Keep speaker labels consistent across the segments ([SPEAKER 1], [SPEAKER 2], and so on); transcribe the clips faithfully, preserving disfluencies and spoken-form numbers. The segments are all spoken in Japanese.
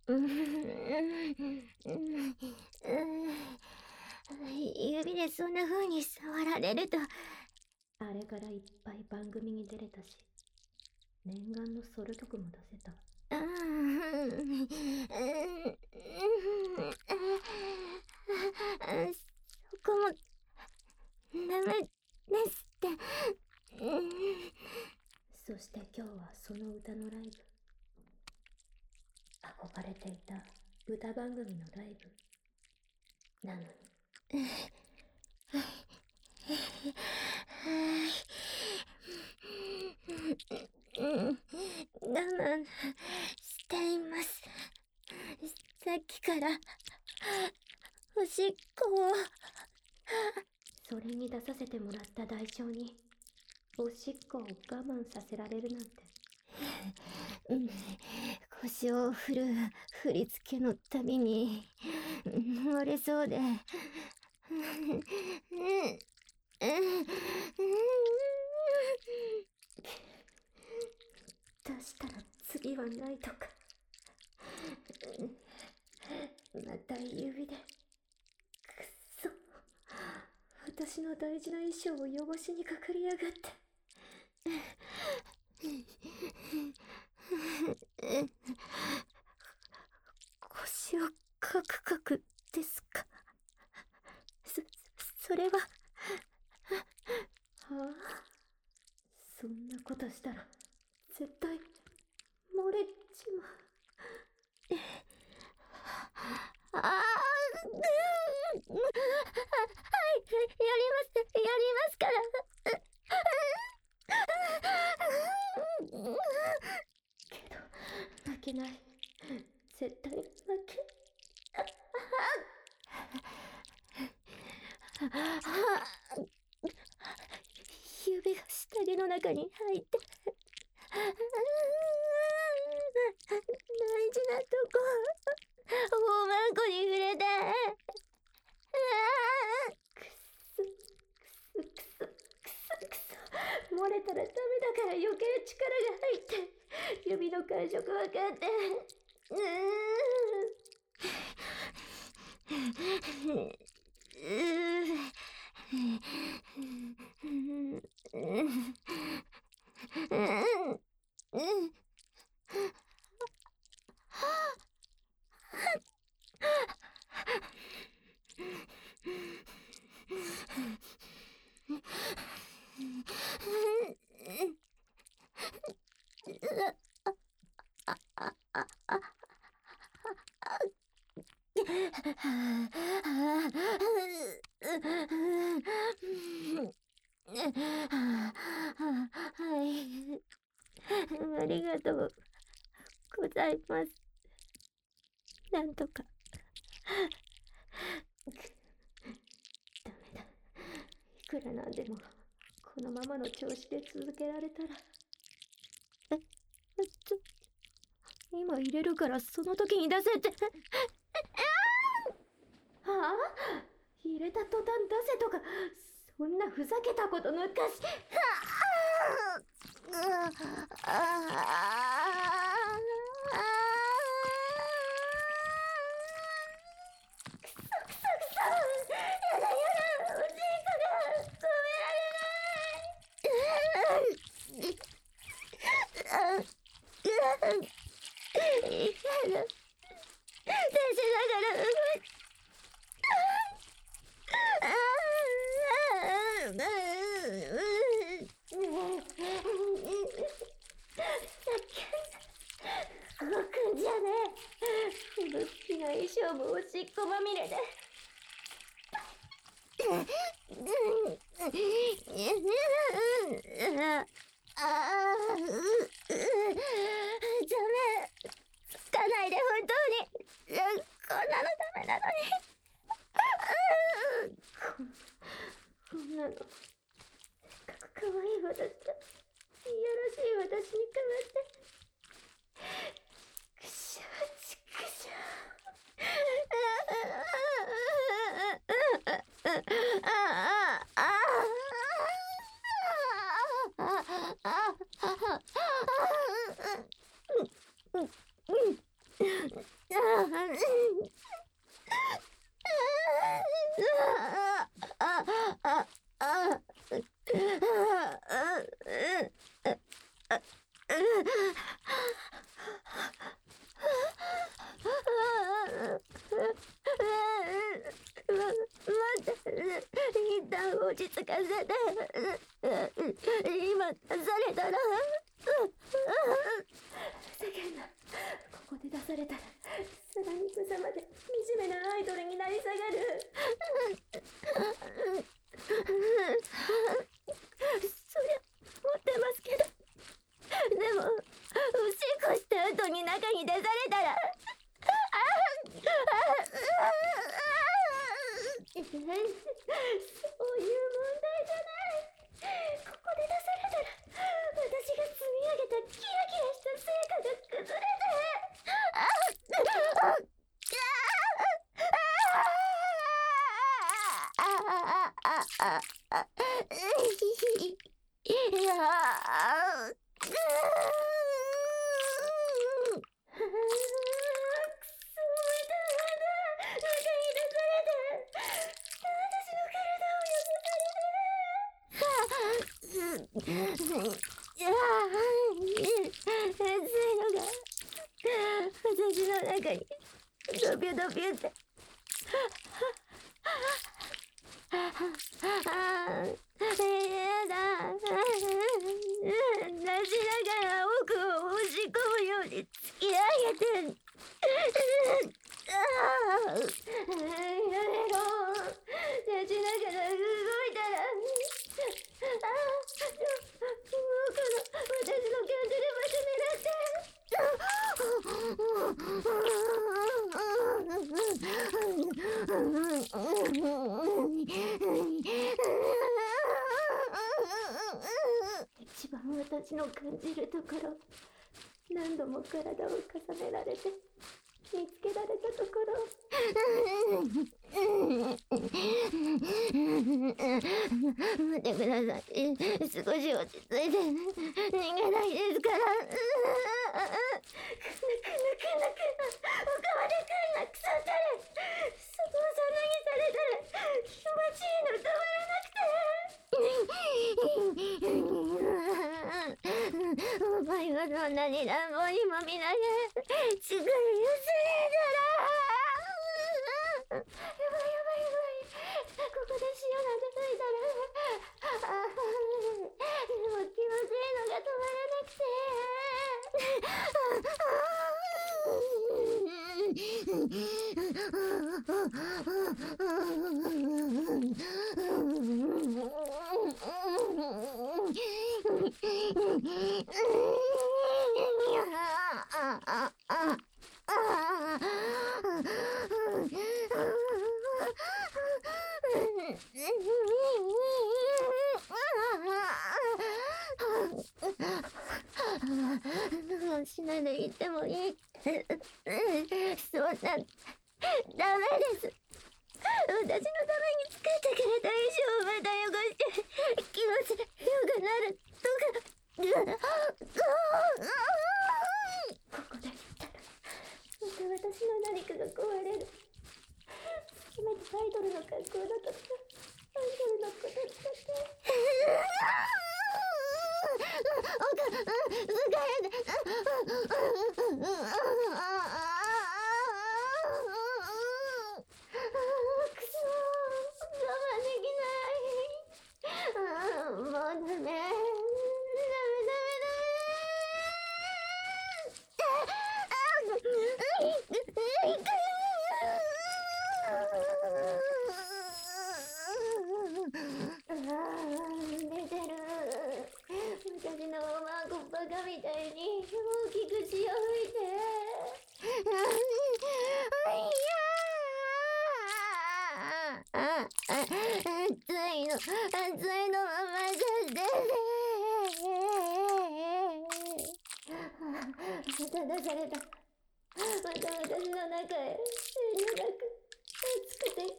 [SPEAKER 1] うん、うん、指でそんな風に触られると、
[SPEAKER 2] あれからいっぱい番組に出れたし、念願のソロ曲も出せた。
[SPEAKER 1] ああ、うん、うん、そこもダメですって。
[SPEAKER 2] そして今日はその歌のライブ。憧れていた歌番組のライブなのに。
[SPEAKER 1] 我慢しています。さっきからおしっこを。
[SPEAKER 2] それに出させてもらった代償におしっこを我慢させられるなんて。
[SPEAKER 1] うん、腰を振る振り付けのたびに漏れそうで。
[SPEAKER 2] 出したら次はないとか。また指で。くっそ。私の大事な衣装を汚しにかかりやがって。腰をカクカクですか。そ、それは。はあ、そんなことしたら絶対漏れちまう。
[SPEAKER 1] ああ、はい、やります、やりますから。
[SPEAKER 2] けど、負けない。絶対負け。
[SPEAKER 1] 指が下着の中に入って。大事なとこ、大まんこに触れた。
[SPEAKER 2] くす、くす、くす、くす、くす。漏れたらダメだから余計力が入って、指の感触分かって。う
[SPEAKER 1] ーはい。ありがとうございます。なんとか。
[SPEAKER 2] ダメだ。いくらなんでも、このままの調子で続けられたら。
[SPEAKER 1] え、ちょ、今入れるからその時に出せって。
[SPEAKER 2] はあ、入れた途端出せとか、そんなふざけたこと昔。くそくそくそ。やだやだ、おしっこが止められない。
[SPEAKER 1] 嫌だ。出しながら動いて。
[SPEAKER 2] 動くんじゃねえ。ぶっきな衣装もおしっこまみれで。
[SPEAKER 1] ああ、う、う、ダメ。つかないで、本当に。こんなのダメなのに。
[SPEAKER 2] こんなの、せっかく可愛い私が、いやらしい私に代わって。くしゃちくしゃ。 一旦落ち着かせて。今出されたら世間がここで出されたらさらに無様で惨めなアイドルになり下がる。そりゃ持ってますけど、でもおしっこした後に中に出されたらそういう問題じゃない。ここで出されたら私が積み上げたキラキラした成果が崩れていやーくそまだ中に出されて私の体を破かれていや熱いのが私の中にドビュドビュってやだ出しながら奥を押し込むように突き上げてやめろ。立ちながら動いたら僕の私の感じる場所狙って一番私の感じるところ、何度も体を重ねられて見つけられたところ待ってください。少し落ち着いて逃げないですから。くぬくぬくぬく奥までくんなくさったれ。そこをさなぎされたら気持ちいいの止まらなくてお前はそんなに乱暴にも見ないでちぐり寄せねえから。やばいやばいやばい、ここで塩なんてついたらあでも気持ちいいのが止まらなくてしないで言ってもいい。そんなダメです。私のために作ってくれた衣装をまた汚して気持ちよくなるとかここで言ったらまた私の何かが壊れる。せめてアイドルの格好だとかアイドルのことだとか疲れてくそ我慢できないもうダメダメダメダメ出てる。私のおまんこバカみたいに大きく血を吹いて熱いの熱いのままじゃ出てまた出された。また私の中へ遠慮なく熱くて汚い精液ぶち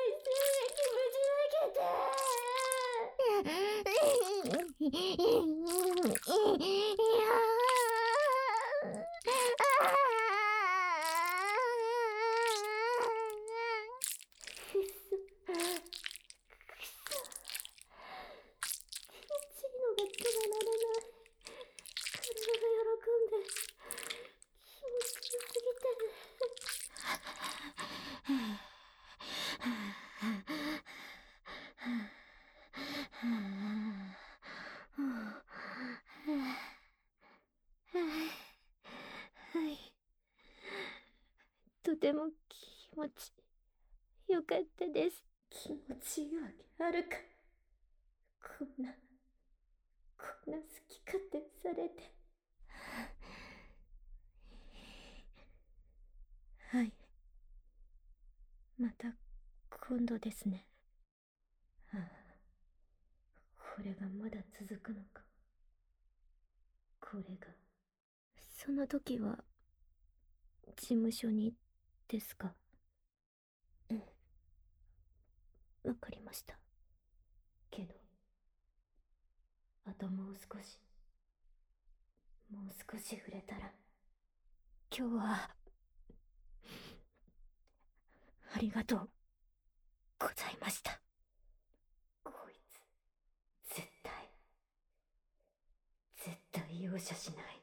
[SPEAKER 2] まけていや
[SPEAKER 1] とても気持ちよかったです。
[SPEAKER 2] 気持ちよあるか。こんな、こんな好き勝手されて。
[SPEAKER 1] はい。また今度ですね。
[SPEAKER 2] はあ、これがまだ続くのか。これが。
[SPEAKER 1] その時は事務所にですか？
[SPEAKER 2] うん。
[SPEAKER 1] わかりました。
[SPEAKER 2] けど、あともう少し、もう少し触れたら。
[SPEAKER 1] 今日はありがとうございました。
[SPEAKER 2] こいつ、絶対、絶対容赦しない。